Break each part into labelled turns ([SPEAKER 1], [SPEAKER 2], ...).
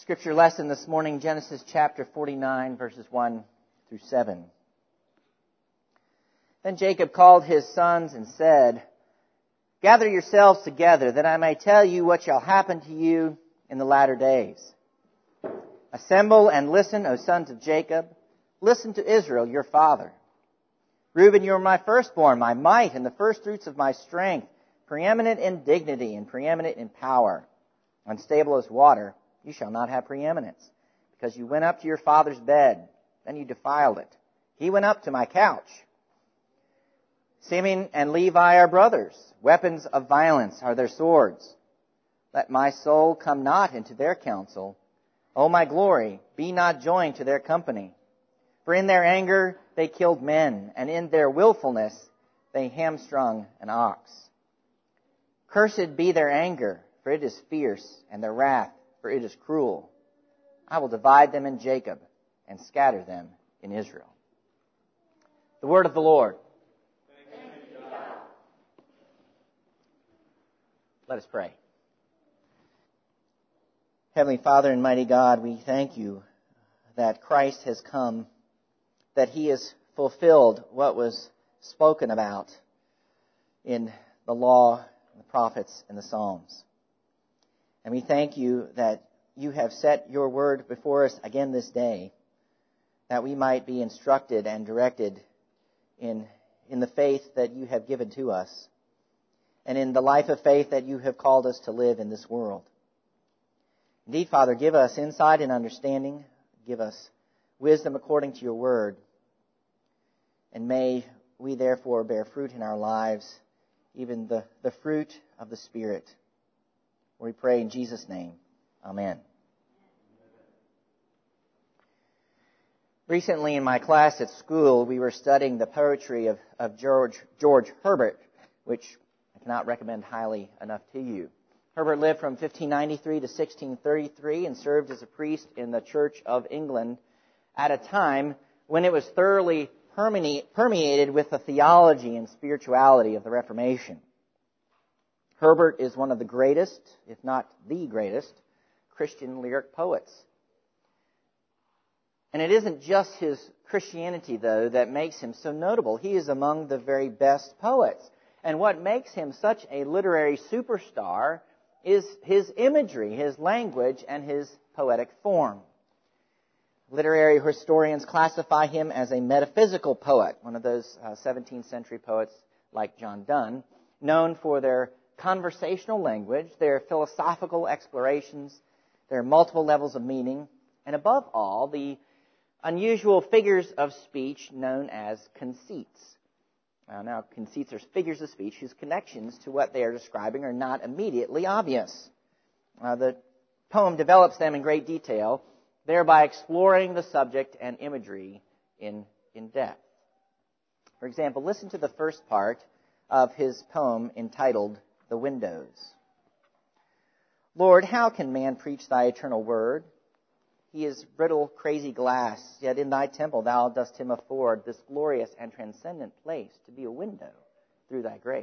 [SPEAKER 1] Scripture lesson this morning, Genesis chapter 49, verses 1 through 7. Then Jacob called his sons and said, "Gather yourselves together, that I may tell you what shall happen to you in the latter days. Assemble and listen, O sons of Jacob. Listen to Israel, your father. Reuben, you are my firstborn, my might, and the firstfruits of my strength, preeminent in dignity and preeminent in power. Unstable as water, you shall not have preeminence, because you went up to your father's bed, then you defiled it. He went up to my couch. Simeon and Levi are brothers. Weapons of violence are their swords. Let my soul come not into their counsel. O my glory, be not joined to their company. For in their anger they killed men, and in their willfulness they hamstrung an ox. Cursed be their anger, for it is fierce, and their wrath, for it is cruel. I will divide them in Jacob, and scatter them in Israel." The word of the Lord. Let us pray. Heavenly Father and mighty God, we thank you that Christ has come, that he has fulfilled what was spoken about in the law, the prophets, and the Psalms. And we thank you that you have set your word before us again this day, that we might be instructed and directed in the faith that you have given to us, and in the life of faith that you have called us to live in this world. Indeed, Father, give us insight and understanding. Give us wisdom according to your word. And may we therefore bear fruit in our lives, even the fruit of the Spirit. We pray in Jesus' name. Amen. Recently in my class at school, we were studying the poetry of George Herbert, which I cannot recommend highly enough to you. Herbert lived from 1593 to 1633 and served as a priest in the Church of England at a time when it was thoroughly permeated with the theology and spirituality of the Reformation. Herbert is one of the greatest, if not the greatest, Christian lyric poets. And it isn't just his Christianity, though, that makes him so notable. He is among the very best poets. And what makes him such a literary superstar is his imagery, his language, and his poetic form. Literary historians classify him as a metaphysical poet, one of those 17th century poets like John Donne, known for their conversational language, their philosophical explorations, their multiple levels of meaning, and above all, the unusual figures of speech known as conceits. Now, conceits are figures of speech whose connections to what they are describing are not immediately obvious. The poem develops them in great detail, thereby exploring the subject and imagery in depth. For example, listen to the first part of his poem entitled "The Windows." "Lord, how can man preach thy eternal word? He is brittle, crazy glass, yet in thy temple thou dost him afford this glorious and transcendent place to be a window through thy grace."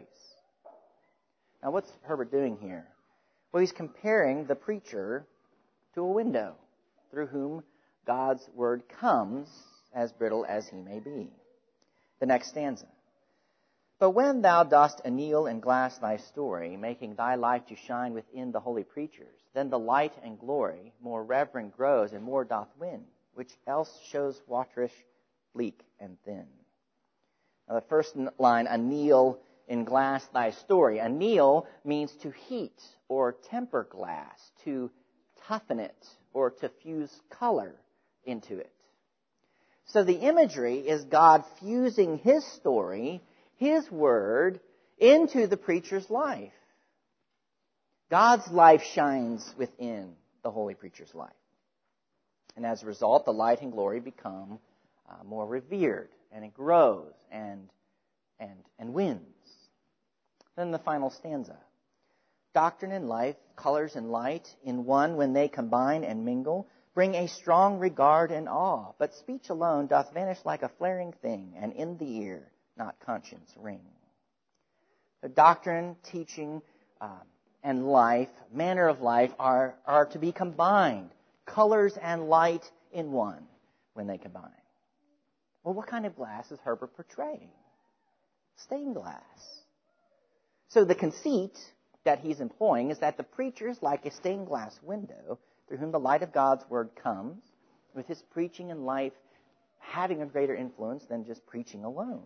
[SPEAKER 1] Now, what's Herbert doing here? Well, he's comparing the preacher to a window through whom God's word comes, as brittle as he may be. The next stanza. "But when thou dost anneal in glass thy story, making thy light to shine within the holy preachers, then the light and glory more reverend grows and more doth win, which else shows waterish, bleak, and thin." Now the first line, "anneal in glass thy story." Anneal means to heat or temper glass, to toughen it, or to fuse color into it. So the imagery is God fusing his story, his word, into the preacher's life. God's life shines within the holy preacher's life. And as a result, the light and glory become more revered, and it grows and wins. Then the final stanza. "Doctrine and life, colors and light, in one when they combine and mingle, bring a strong regard and awe, but speech alone doth vanish like a flaring thing, and in the ear not conscience ring." The doctrine, teaching, and life, manner of life, are to be combined. colors and light in one when they combine. Well, what kind of glass is Herbert portraying? Stained glass. So the conceit that he's employing is that the preacher is like a stained glass window through whom the light of God's word comes, with his preaching and life having a greater influence than just preaching alone.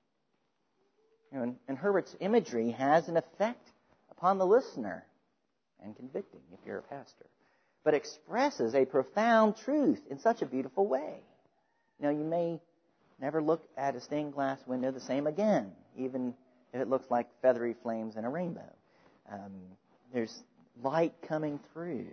[SPEAKER 1] And Herbert's imagery has an effect upon the listener, and convicting if you're a pastor, but expresses a profound truth in such a beautiful way. You may never look at a stained glass window the same again, even if it looks like feathery flames in a rainbow. There's light coming through.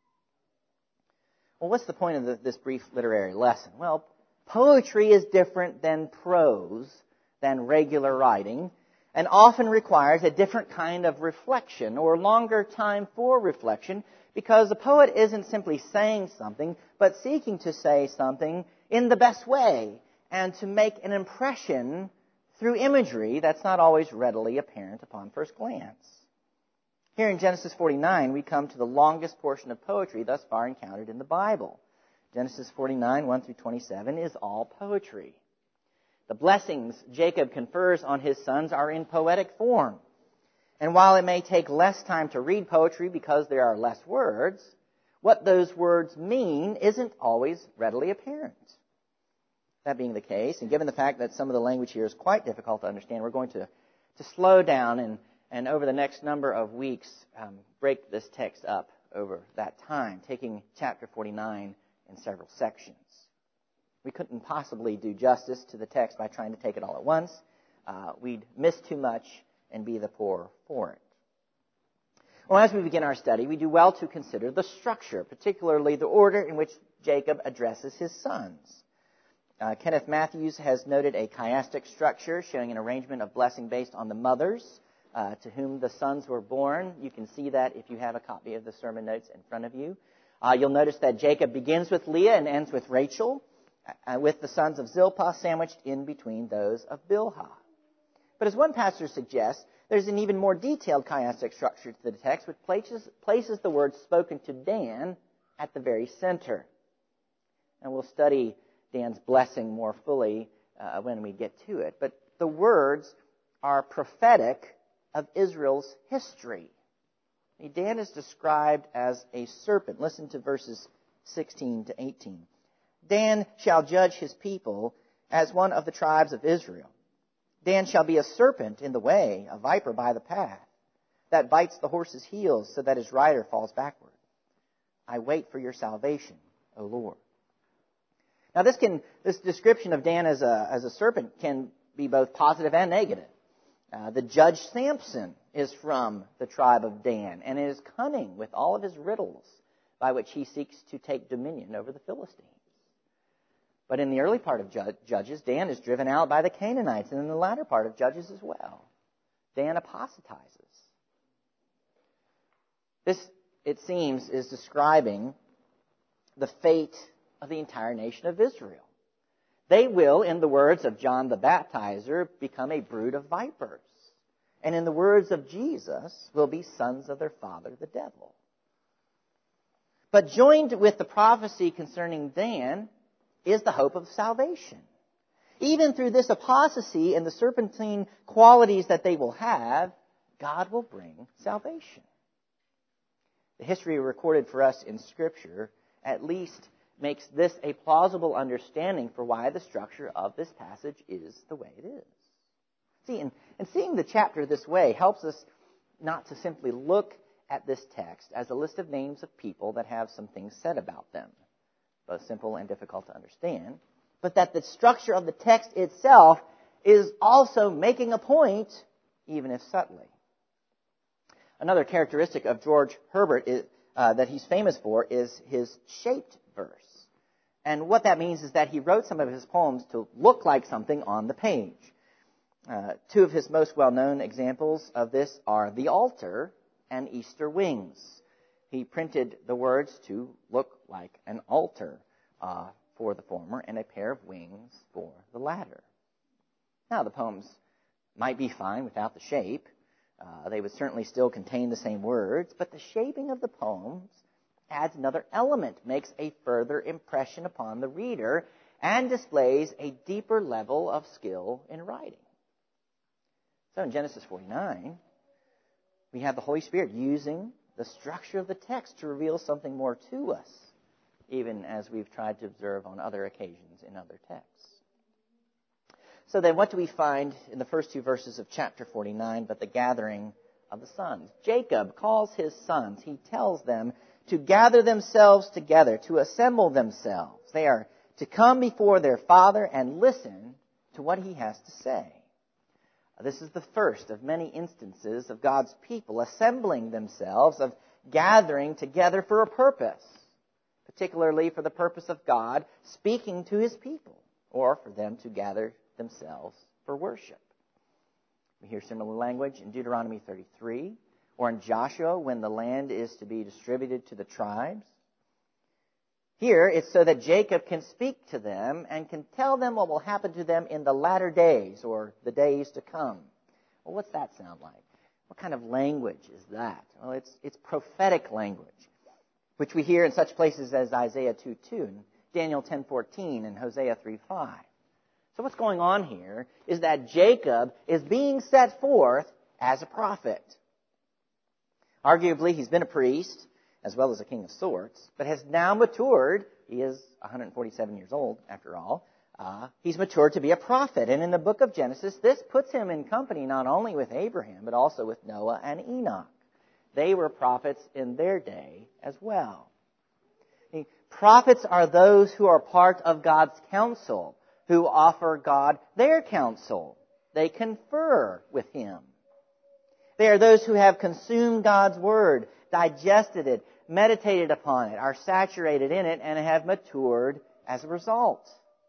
[SPEAKER 1] Well, what's the point of this brief literary lesson? Well, poetry is different than prose, than regular writing, and often requires a different kind of reflection or longer time for reflection, because the poet isn't simply saying something, but seeking to say something in the best way and to make an impression through imagery that's not always readily apparent upon first glance. Here in Genesis 49, we come to the longest portion of poetry thus far encountered in the Bible. Genesis 49, 1 through 27 is all poetry. The blessings Jacob confers on his sons are in poetic form. And while it may take less time to read poetry because there are less words, what those words mean isn't always readily apparent. That being the case, and given the fact that some of the language here is quite difficult to understand, we're going to slow down and over the next number of weeks break this text up over that time, taking chapter 49 in several sections. We couldn't possibly do justice to the text by trying to take it all at once. We'd miss too much and be the poorer for it. Well, as we begin our study, we do well to consider the structure, particularly the order in which Jacob addresses his sons. Kenneth Matthews has noted a chiastic structure showing an arrangement of blessing based on the mothers to whom the sons were born. You can see that if you have a copy of the sermon notes in front of you. You'll notice that Jacob begins with Leah and ends with Rachel, with the sons of Zilpah sandwiched in between those of Bilhah. But as one pastor suggests, there's an even more detailed chiastic structure to the text, which places the word spoken to Dan at the very center. And we'll study Dan's blessing more fully when we get to it. But the words are prophetic of Israel's history. Dan is described as a serpent. Listen to verses 16 to 18. Dan shall judge his people as one of the tribes of Israel. Dan shall be a serpent in the way, a viper by the path, that bites the horse's heels so that his rider falls backward. I wait for your salvation, O Lord. Now this description of Dan as a serpent can be both positive and negative. The judge Samson is from the tribe of Dan and is cunning with all of his riddles by which he seeks to take dominion over the Philistines. But in the early part of Judges, Dan is driven out by the Canaanites, and in the latter part of Judges as well. Dan apostatizes. This, it seems, is describing the fate of the entire nation of Israel. They will, in the words of John the Baptizer, become a brood of vipers. And in the words of Jesus, will be sons of their father, the devil. But joined with the prophecy concerning Dan is the hope of salvation. Even through this apostasy and the serpentine qualities that they will have, God will bring salvation. The history recorded for us in Scripture at least makes this a plausible understanding for why the structure of this passage is the way it is. See, and seeing the chapter this way helps us not to simply look at this text as a list of names of people that have some things said about them, both simple and difficult to understand, but that the structure of the text itself is also making a point, even if subtly. Another characteristic of George Herbert that he's famous for is his shaped verse. And what that means is that he wrote some of his poems to look like something on the page. Two of his most well-known examples of this are The Altar and Easter Wings. He printed the words to look like an altar for the former and a pair of wings for the latter. Now, the poems might be fine without the shape. They would certainly still contain the same words, but the shaping of the poems adds another element, makes a further impression upon the reader, and displays a deeper level of skill in writing. So in Genesis 49, we have the Holy Spirit using the structure of the text to reveal something more to us, even as we've tried to observe on other occasions in other texts. So then what do we find in the first two verses of chapter 49 but the gathering of the sons? Jacob calls his sons. He tells them to gather themselves together, to assemble themselves. They are to come before their father and listen to what he has to say. This is the first of many instances of God's people assembling themselves, of gathering together for a purpose, particularly for the purpose of God speaking to his people, or for them to gather themselves for worship. We hear similar language in Deuteronomy 33, or in Joshua when the land is to be distributed to the tribes. Here, it's so that Jacob can speak to them and can tell them what will happen to them in the latter days or the days to come. Well, what's that sound like? What kind of language is that? Well, it's prophetic language, which we hear in such places as Isaiah 2:2, and Daniel 10:14, and Hosea 3:5. So what's going on here is that Jacob is being set forth as a prophet. Arguably, he's been a priest, as well as a king of sorts, but has now matured. He is 147 years old, after all. He's matured to be a prophet. And in the book of Genesis, this puts him in company not only with Abraham, but also with Noah and Enoch. They were prophets in their day as well. Prophets are those who are part of God's counsel, who offer God their counsel. They confer with him. They are those who have consumed God's word, digested it, meditated upon it, are saturated in it, and have matured as a result.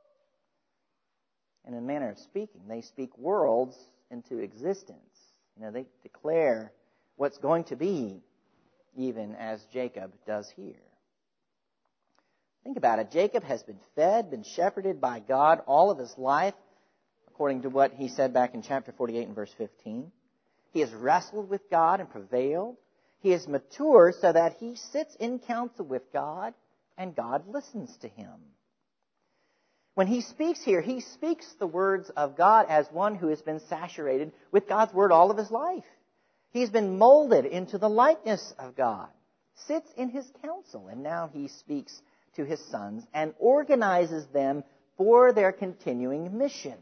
[SPEAKER 1] In a manner of speaking, they speak worlds into existence. They declare what's going to be, even as Jacob does here. Think about it. Jacob has been fed, been shepherded by God all of his life, according to what he said back in chapter 48 and verse 15. He has wrestled with God and prevailed. He is mature so that he sits in counsel with God and God listens to him. When he speaks here, he speaks the words of God as one who has been saturated with God's word all of his life. He's been molded into the likeness of God, sits in his counsel, and now he speaks to his sons and organizes them for their continuing mission.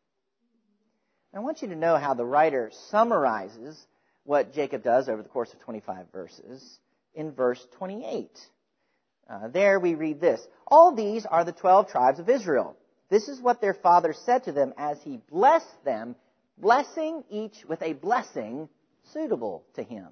[SPEAKER 1] I want you to know how the writer summarizes what Jacob does over the course of 25 verses in verse 28. There we read this: "All these are the 12 tribes of Israel. This is what their father said to them as he blessed them, blessing each with a blessing suitable to him."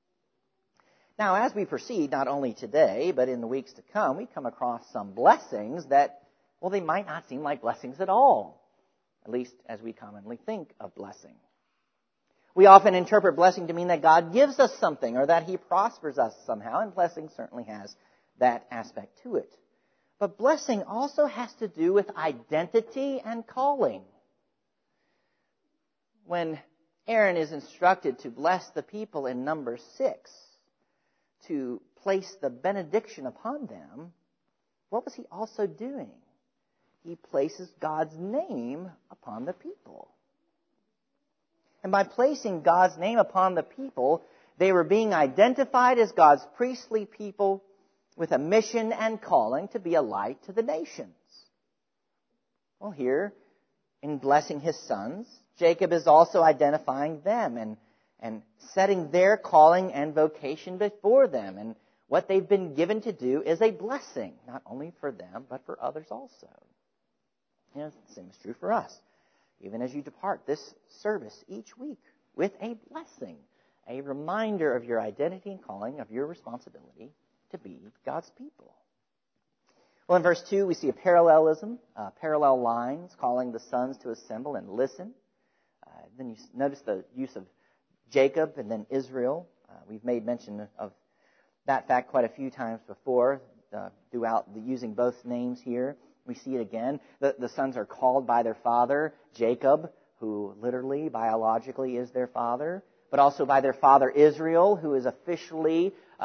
[SPEAKER 1] Now, as we proceed, not only today, but in the weeks to come, we come across some blessings that, well, they might not seem like blessings at all, at least as we commonly think of blessing. We often interpret blessing to mean that God gives us something or that he prospers us somehow, and blessing certainly has that aspect to it. But blessing also has to do with identity and calling. When Aaron is instructed to bless the people in Numbers 6, to place the benediction upon them, what was he also doing? He places God's name upon the people. And by placing God's name upon the people, they were being identified as God's priestly people with a mission and calling to be a light to the nations. Well, here, in blessing his sons, Jacob is also identifying them and setting their calling and vocation before them. And what they've been given to do is a blessing, not only for them, but for others also. The same is true for us. Even as you depart this service each week with a blessing, a reminder of your identity and calling, of your responsibility to be God's people. Well, in verse 2, we see a parallelism, parallel lines calling the sons to assemble and listen. Then you notice the use of Jacob and then Israel. We've made mention of that fact quite a few times before, throughout using both names here. We see it again. The sons are called by their father, Jacob, who literally, biologically is their father, but also by their father Israel, who is officially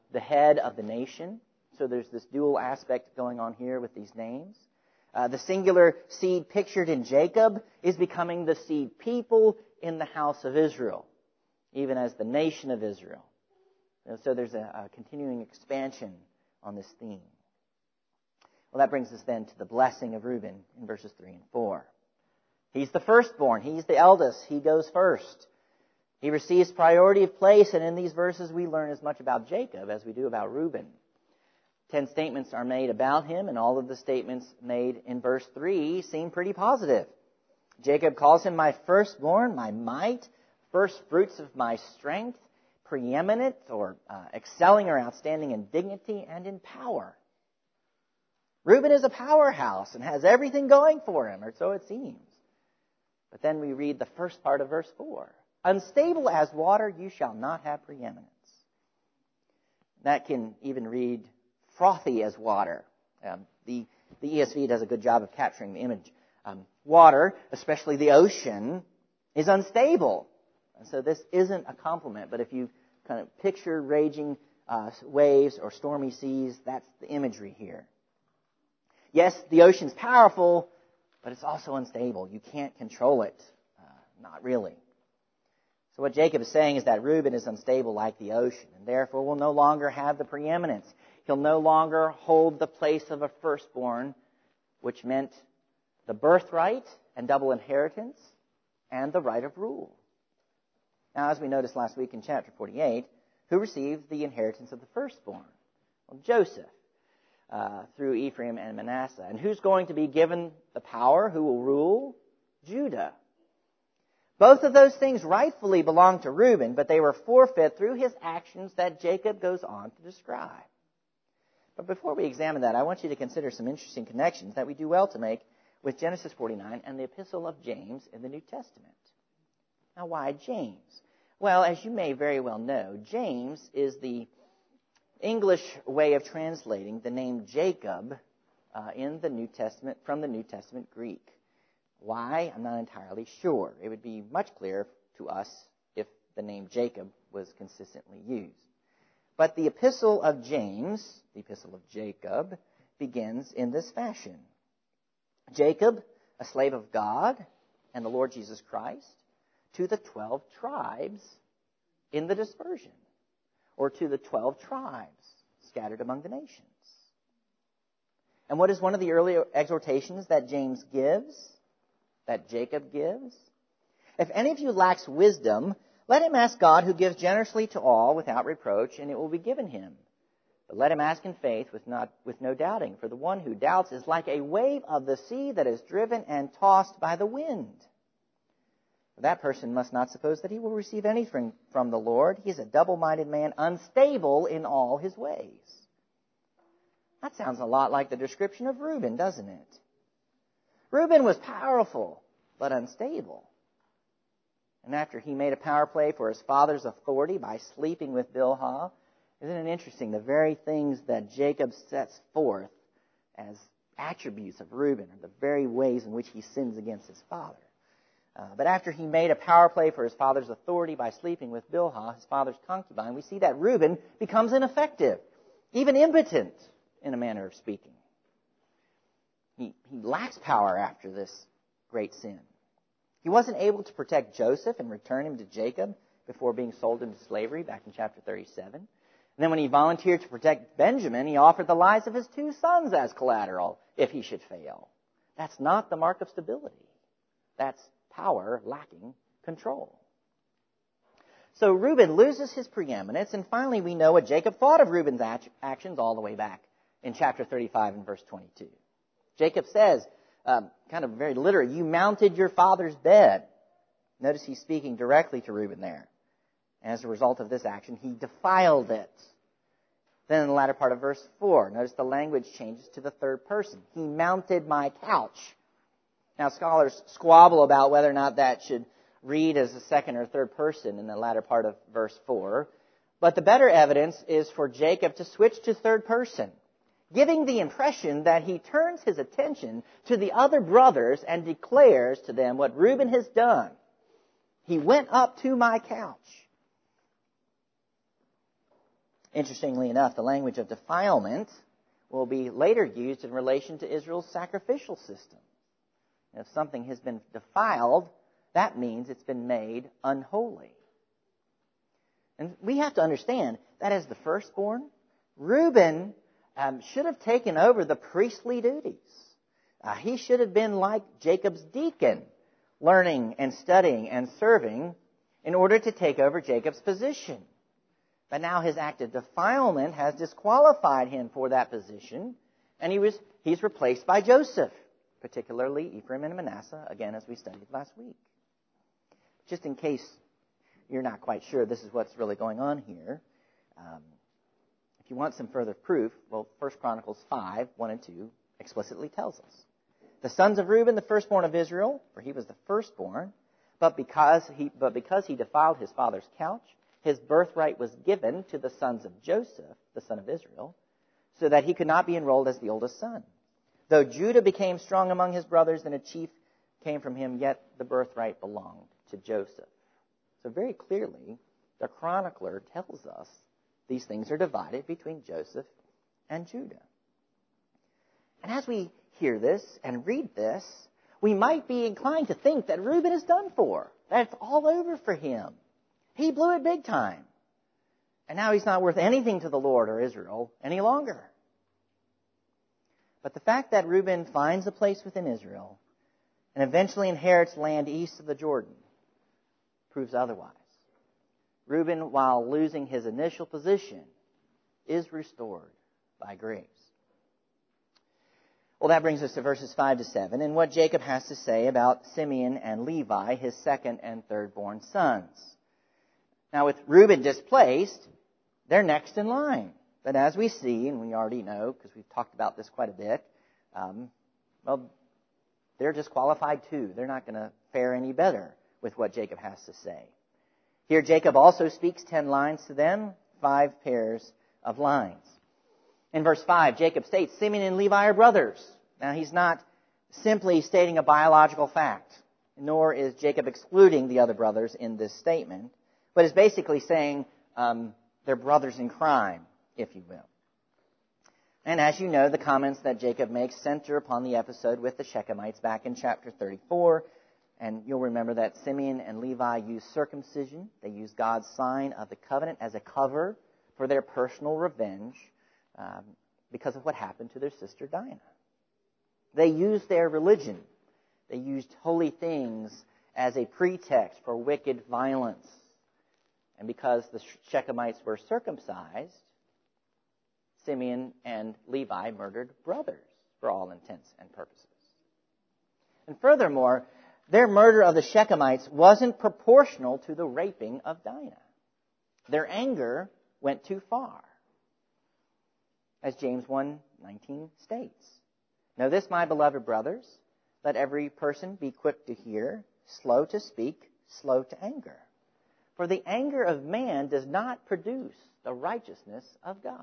[SPEAKER 1] the head of the nation. So there's this dual aspect going on here with these names. The singular seed pictured in Jacob is becoming the seed people in the house of Israel, even as the nation of Israel. And so there's a continuing expansion on this theme. Well, that brings us then to the blessing of Reuben in verses 3 and 4. He's the firstborn. He's the eldest. He goes first. He receives priority of place, and in these verses we learn as much about Jacob as we do about Reuben. 10 statements are made about him, and all of the statements made in verse 3 seem pretty positive. Jacob calls him my firstborn, my might, first fruits of my strength, preeminent or excelling or outstanding in dignity and in power. Reuben is a powerhouse and has everything going for him, or so it seems. But then we read the first part of verse 4. Unstable as water, you shall not have preeminence. That can even read frothy as water. The ESV does a good job of capturing the image. Water, especially the ocean, is unstable. And so this isn't a compliment, but if you kind of picture raging waves or stormy seas, that's the imagery here. Yes, the ocean's powerful, but it's also unstable. You can't control it. Not really. So what Jacob is saying is that Reuben is unstable like the ocean, and therefore will no longer have the preeminence. He'll no longer hold the place of a firstborn, which meant the birthright and double inheritance and the right of rule. Now, as we noticed last week in chapter 48, who received the inheritance of the firstborn? Well, Joseph, through Ephraim and Manasseh. And who's going to be given the power? Who will rule? Judah. Both of those things rightfully belong to Reuben, but they were forfeit through his actions that Jacob goes on to describe. But before we examine that, I want you to consider some interesting connections that we do well to make with Genesis 49 and the epistle of James in the New Testament. Now, why James? Well, as you may very well know, James is the English way of translating the name Jacob in the New Testament, from the New Testament Greek. Why? I'm not entirely sure. It would be much clearer to us if the name Jacob was consistently used. But the epistle of James, the epistle of Jacob, begins in this fashion. Jacob, a slave of God and the Lord Jesus Christ, to the 12 tribes in the dispersion, or to the 12 tribes scattered among the nations. And what is one of the early exhortations that James gives, that Jacob gives? If any of you lacks wisdom, let him ask God, who gives generously to all without reproach, and it will be given him. But let him ask in faith with no doubting, for the one who doubts is like a wave of the sea that is driven and tossed by the wind. That person must not suppose that he will receive anything from the Lord. He is a double-minded man, unstable in all his ways. That sounds a lot like the description of Reuben, doesn't it? Reuben was powerful, but unstable. And after he made a power play for his father's authority by sleeping with Bilhah, isn't it interesting, the very things that Jacob sets forth as attributes of Reuben are the very ways in which he sins against his father. But after he made a power play for his father's authority by sleeping with Bilhah, his father's concubine, we see that Reuben becomes ineffective, even impotent, in a manner of speaking. He lacks power after this great sin. He wasn't able to protect Joseph and return him to Jacob before being sold into slavery back in chapter 37. And then when he volunteered to protect Benjamin, he offered the lives of his 2 sons as collateral if he should fail. That's not the mark of stability. That's power lacking control. So Reuben loses his preeminence, and finally we know what Jacob thought of Reuben's actions all the way back in chapter 35 and verse 22. Jacob says, kind of very literally, you mounted your father's bed. Notice he's speaking directly to Reuben there. As a result of this action, he defiled it. Then in the latter part of verse 4, notice the language changes to the third person. He mounted my couch. Now, scholars squabble about whether or not that should read as a second or third person in the latter part of verse 4. But the better evidence is for Jacob to switch to third person, giving the impression that he turns his attention to the other brothers and declares to them what Reuben has done. He went up to my couch. Interestingly enough, the language of defilement will be later used in relation to Israel's sacrificial system. If something has been defiled, that means it's been made unholy. And we have to understand that as the firstborn, Reuben should have taken over the priestly duties. He should have been like Jacob's deacon, learning and studying and serving in order to take over Jacob's position. But now his act of defilement has disqualified him for that position, and he's replaced by Joseph, particularly Ephraim and Manasseh, again, as we studied last week. Just in case you're not quite sure this is what's really going on here, if you want some further proof, well, 1 Chronicles 5, 1 and 2 explicitly tells us. The sons of Reuben, the firstborn of Israel, for he was the firstborn, but because he defiled his father's couch, his birthright was given to the sons of Joseph, the son of Israel, so that he could not be enrolled as the oldest son. Though Judah became strong among his brothers and a chief came from him, yet the birthright belonged to Joseph. So very clearly, the chronicler tells us these things are divided between Joseph and Judah. And as we hear this and read this, we might be inclined to think that Reuben is done for, that it's all over for him. He blew it big time. And now he's not worth anything to the Lord or Israel any longer. But the fact that Reuben finds a place within Israel and eventually inherits land east of the Jordan proves otherwise. Reuben, while losing his initial position, is restored by grace. Well, that brings us to verses 5 to 7 and what Jacob has to say about Simeon and Levi, his second and third-born sons. Now, with Reuben displaced, they're next in line. But as we see, and we already know, because we've talked about this quite a bit, they're disqualified too. They're not going to fare any better with what Jacob has to say. Here, Jacob also speaks 10 lines to them, 5 pairs of lines. In verse 5, Jacob states, Simeon and Levi are brothers. Now, he's not simply stating a biological fact, nor is Jacob excluding the other brothers in this statement, but is basically saying they're brothers in crime, if you will. And as you know, the comments that Jacob makes center upon the episode with the Shechemites back in chapter 34. And you'll remember that Simeon and Levi used circumcision. They used God's sign of the covenant as a cover for their personal revenge because of what happened to their sister Dinah. They used their religion. They used holy things as a pretext for wicked violence. And because the Shechemites were circumcised, Simeon and Levi murdered brothers for all intents and purposes. And furthermore, their murder of the Shechemites wasn't proportional to the raping of Dinah. Their anger went too far. As James 1:19 states, Know this, my beloved brothers, let every person be quick to hear, slow to speak, slow to anger. For the anger of man does not produce the righteousness of God.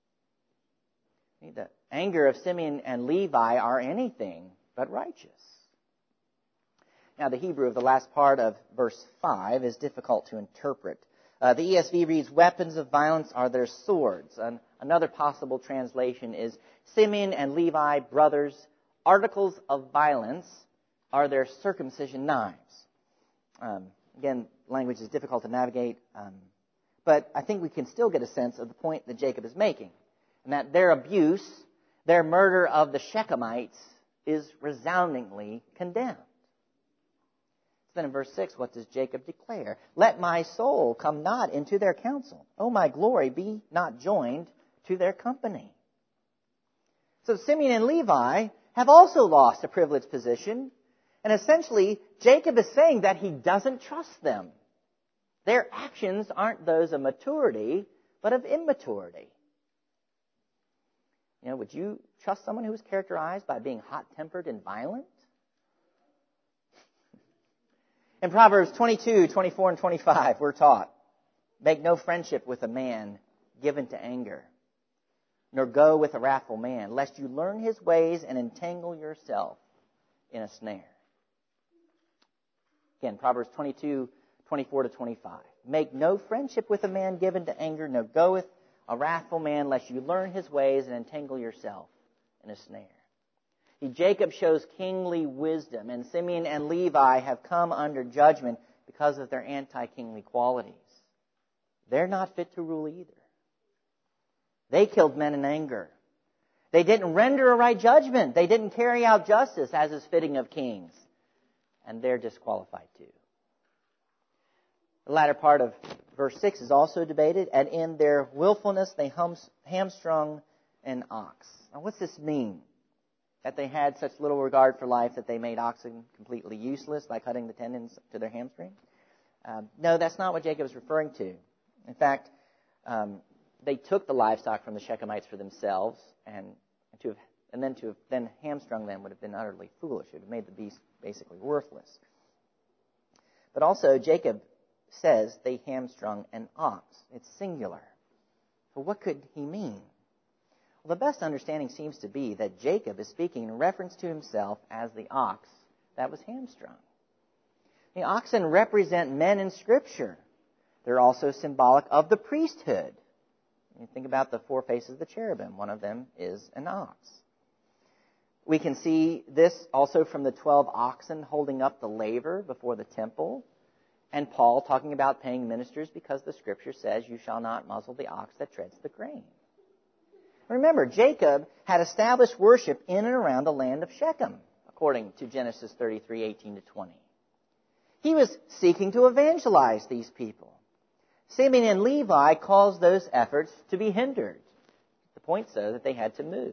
[SPEAKER 1] The anger of Simeon and Levi are anything but righteous. Now, the Hebrew of the last part of verse 5 is difficult to interpret. The ESV reads, weapons of violence are their swords. Another possible translation is, Simeon and Levi, brothers, articles of violence are their circumcision knives. Again, language is difficult to navigate, but I think we can still get a sense of the point that Jacob is making, and that their abuse, their murder of the Shechemites, is resoundingly condemned. Then in verse 6, what does Jacob declare? Let my soul come not into their counsel. O my glory, be not joined to their company. So Simeon and Levi have also lost a privileged position. And essentially, Jacob is saying that he doesn't trust them. Their actions aren't those of maturity, but of immaturity. You know, would you trust someone who is characterized by being hot-tempered and violent? In Proverbs 22, 24, and 25, we're taught, make no friendship with a man given to anger, nor go with a wrathful man, lest you learn his ways and entangle yourself in a snare. Again, Proverbs 22, 24 to 25. Make no friendship with a man given to anger, nor go with a wrathful man, lest you learn his ways and entangle yourself in a snare. Jacob shows kingly wisdom, and Simeon and Levi have come under judgment because of their anti-kingly qualities. They're not fit to rule either. They killed men in anger. They didn't render a right judgment. They didn't carry out justice as is fitting of kings. And they're disqualified too. The latter part of verse 6 is also debated. And in their willfulness they hamstrung an ox. Now what's this mean? That they had such little regard for life that they made oxen completely useless by cutting the tendons to their hamstrings? No, that's not what Jacob is referring to. In fact, they took the livestock from the Shechemites for themselves, and to have hamstrung them would have been utterly foolish. It would have made the beast basically worthless. But also, Jacob says they hamstrung an ox. It's singular. So what could he mean? Well, the best understanding seems to be that Jacob is speaking in reference to himself as the ox that was hamstrung. The oxen represent men in Scripture. They're also symbolic of the priesthood. You think about the four faces of the cherubim. One of them is an ox. We can see this also from the 12 oxen holding up the laver before the temple, and Paul talking about paying ministers because the Scripture says, you shall not muzzle the ox that treads the grain. Remember, Jacob had established worship in and around the land of Shechem, according to Genesis 33:18-20. He was seeking to evangelize these people. Simeon and Levi caused those efforts to be hindered. The point so that they had to move.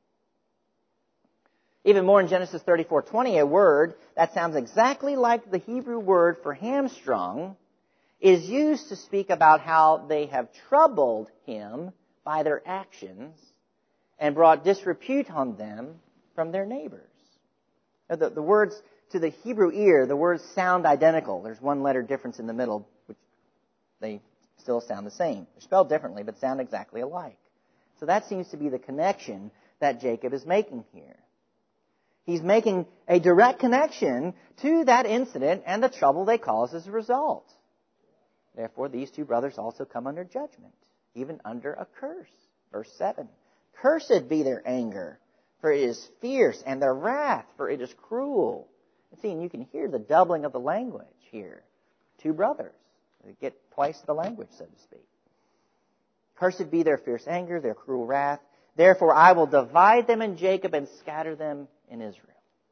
[SPEAKER 1] Even more in Genesis 34:20, a word that sounds exactly like the Hebrew word for hamstrung is used to speak about how they have troubled him by their actions and brought disrepute on them from their neighbors. Now, the words to the Hebrew ear, the words sound identical. There's one letter difference in the middle, which they still sound the same. They're spelled differently, but sound exactly alike. So that seems to be the connection that Jacob is making here. He's making a direct connection to that incident and the trouble they caused as a result. Therefore, these two brothers also come under judgment, even under a curse. Verse 7. Cursed be their anger, for it is fierce, and their wrath, for it is cruel. And you can hear the doubling of the language here. Two brothers. They get twice the language, so to speak. Cursed be their fierce anger, their cruel wrath. Therefore I will divide them in Jacob and scatter them in Israel.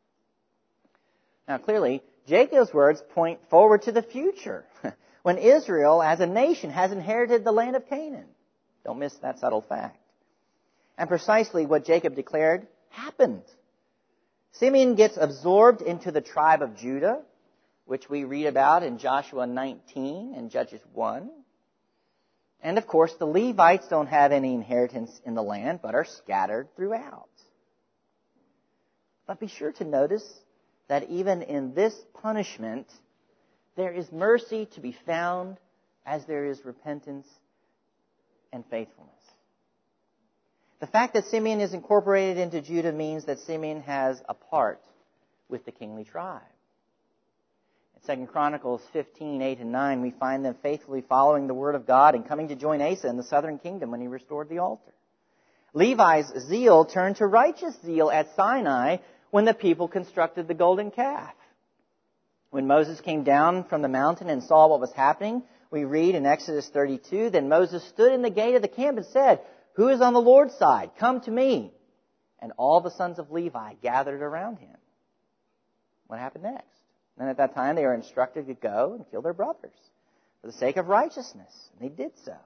[SPEAKER 1] Now clearly, Jacob's words point forward to the future, when Israel as a nation has inherited the land of Canaan. Don't miss that subtle fact. And precisely what Jacob declared happened. Simeon gets absorbed into the tribe of Judah, which we read about in Joshua 19 and Judges 1. And of course, the Levites don't have any inheritance in the land, but are scattered throughout. But be sure to notice that even in this punishment, there is mercy to be found as there is repentance and faithfulness. The fact that Simeon is incorporated into Judah means that Simeon has a part with the kingly tribe. In 2 Chronicles 15:8-9, we find them faithfully following the word of God and coming to join Asa in the southern kingdom when he restored the altar. Levi's zeal turned to righteous zeal at Sinai when the people constructed the golden calf. When Moses came down from the mountain and saw what was happening, we read in Exodus 32, then Moses stood in the gate of the camp and said, who is on the Lord's side? Come to me. And all the sons of Levi gathered around him. What happened next? And at that time they were instructed to go and kill their brothers for the sake of righteousness. And they did so.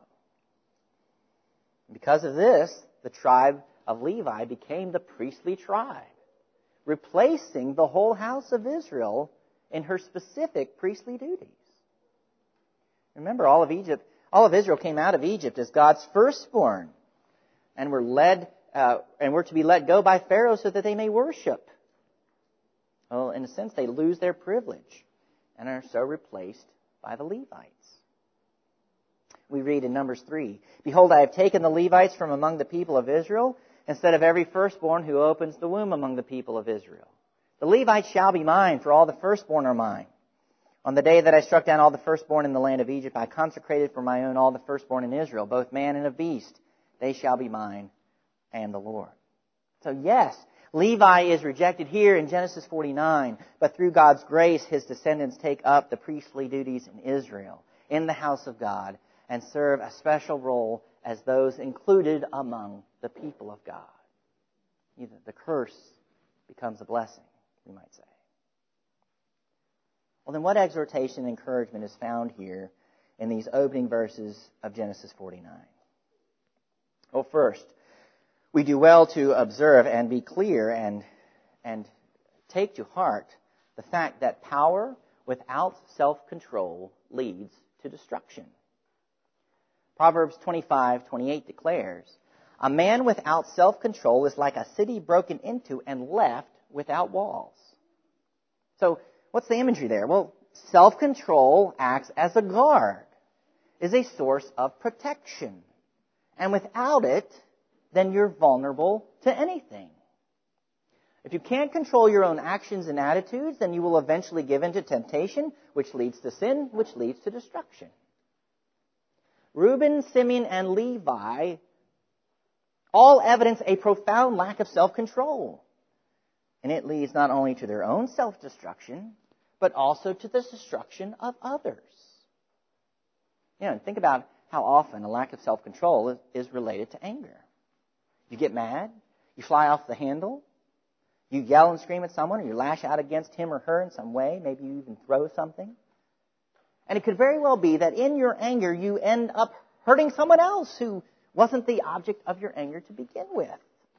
[SPEAKER 1] And because of this, the tribe of Levi became the priestly tribe, replacing the whole house of Israel in her specific priestly duties. Remember, all of Israel came out of Egypt as God's firstborn, and were to be let go by Pharaoh so that they may worship. Well, in a sense, they lose their privilege and are so replaced by the Levites. We read in Numbers 3, behold, I have taken the Levites from among the people of Israel, instead of every firstborn who opens the womb among the people of Israel. The Levites shall be mine, for all the firstborn are mine. On the day that I struck down all the firstborn in the land of Egypt, I consecrated for my own all the firstborn in Israel, both man and of beast. They shall be mine, and the Lord. So yes, Levi is rejected here in Genesis 49, but through God's grace, his descendants take up the priestly duties in Israel, in the house of God, and serve a special role as those included among the people of God. Either the curse becomes a blessing, we might say. Well, then what exhortation and encouragement is found here in these opening verses of Genesis 49? Well, first, we do well to observe and be clear and take to heart the fact that power without self-control leads to destruction. Proverbs 25:28 declares, "A man without self-control is like a city broken into and left without walls." So, what's the imagery there? Well, self-control acts as a guard, is a source of protection. And without it, then you're vulnerable to anything. If you can't control your own actions and attitudes, then you will eventually give in to temptation, which leads to sin, which leads to destruction. Reuben, Simeon, and Levi all evidence a profound lack of self-control. And it leads not only to their own self-destruction, but also to the destruction of others. Think about how often a lack of self-control is related to anger. You get mad, you fly off the handle, you yell and scream at someone, or you lash out against him or her in some way, maybe you even throw something. And it could very well be that in your anger you end up hurting someone else who wasn't the object of your anger to begin with.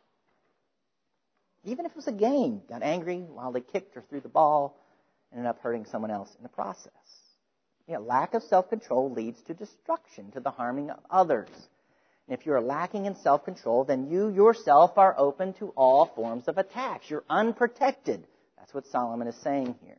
[SPEAKER 1] Even if it was a game, got angry while they kicked or threw the ball, ended up hurting someone else in the process. Lack of self-control leads to destruction, to the harming of others. And if you're lacking in self-control, then you yourself are open to all forms of attacks. You're unprotected. That's what Solomon is saying here.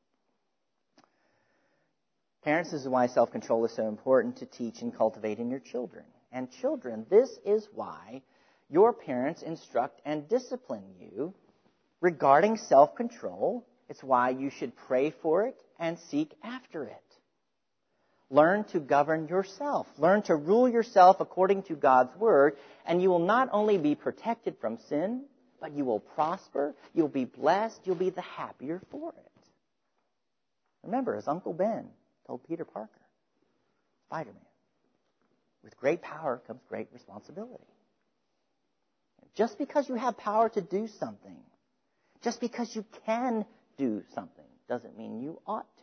[SPEAKER 1] Parents, this is why self-control is so important to teach and cultivate in your children. And children, this is why your parents instruct and discipline you regarding self-control. It's why you should pray for it and seek after it. Learn to govern yourself. Learn to rule yourself according to God's word, and you will not only be protected from sin, but you will prosper, you'll be blessed, you'll be the happier for it. Remember, as Uncle Ben told Peter Parker, Spider-Man, with great power comes great responsibility. Just because you have power to do something, just because you can do something, doesn't mean you ought to.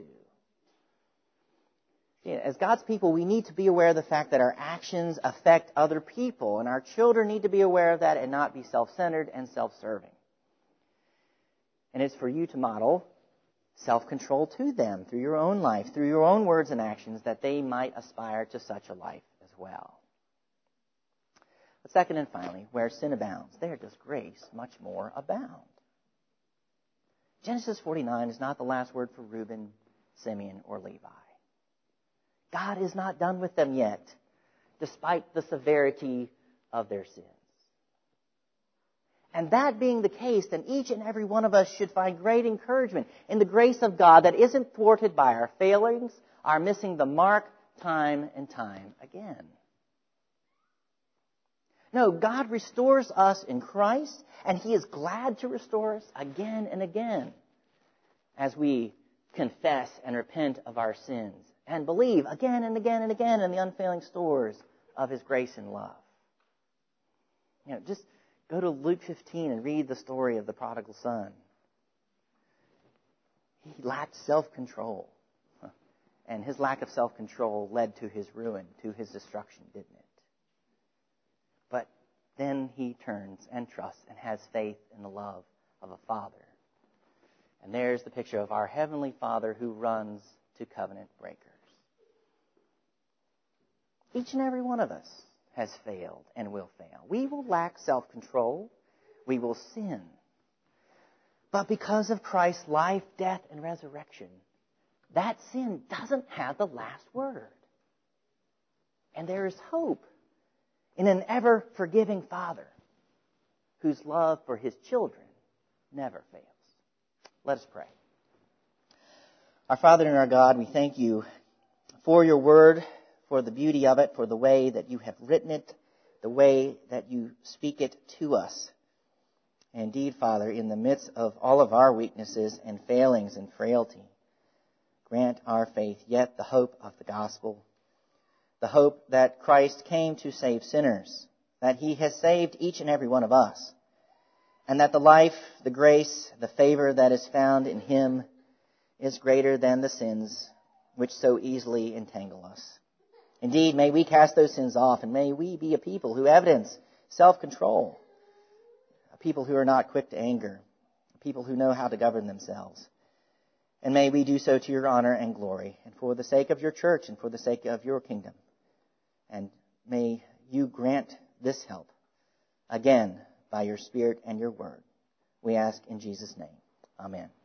[SPEAKER 1] As God's people, we need to be aware of the fact that our actions affect other people, and our children need to be aware of that and not be self-centered and self-serving. And it's for you to model self-control to them through your own life, through your own words and actions, that they might aspire to such a life as well. But second and finally, where sin abounds, there does grace much more abound. Genesis 49 is not the last word for Reuben, Simeon, or Levi. God is not done with them yet, despite the severity of their sins. And that being the case, then each and every one of us should find great encouragement in the grace of God that isn't thwarted by our failings, our missing the mark time and time again. No, God restores us in Christ, and He is glad to restore us again and again as we confess and repent of our sins and believe again and again and again in the unfailing stores of His grace and love. Just go to Luke 15 and read the story of the prodigal son. He lacked self-control. And his lack of self-control led to his ruin, to his destruction, didn't it? But then he turns and trusts and has faith in the love of a Father. And there's the picture of our Heavenly Father who runs to covenant breakers. Each and every one of us has failed and will fail. We will lack self-control. We will sin. But because of Christ's life, death, and resurrection, that sin doesn't have the last word. And there is hope in an ever-forgiving Father whose love for His children never fails. Let us pray. Our Father and our God, we thank You for Your word, for the beauty of it, for the way that You have written it, the way that you speak it to us. Indeed, Father, in the midst of all of our weaknesses and failings and frailty, grant our faith yet the hope of the gospel, the hope that Christ came to save sinners, that he has saved each and every one of us, and that the life, the grace, the favor that is found in him is greater than the sins which so easily entangle us. Indeed, may we cast those sins off, and may we be a people who evidence self-control, a people who are not quick to anger, a people who know how to govern themselves. And may we do so to your honor and glory, and for the sake of your church and for the sake of your kingdom. And may you grant this help, again, by your Spirit and your word. We ask in Jesus' name. Amen.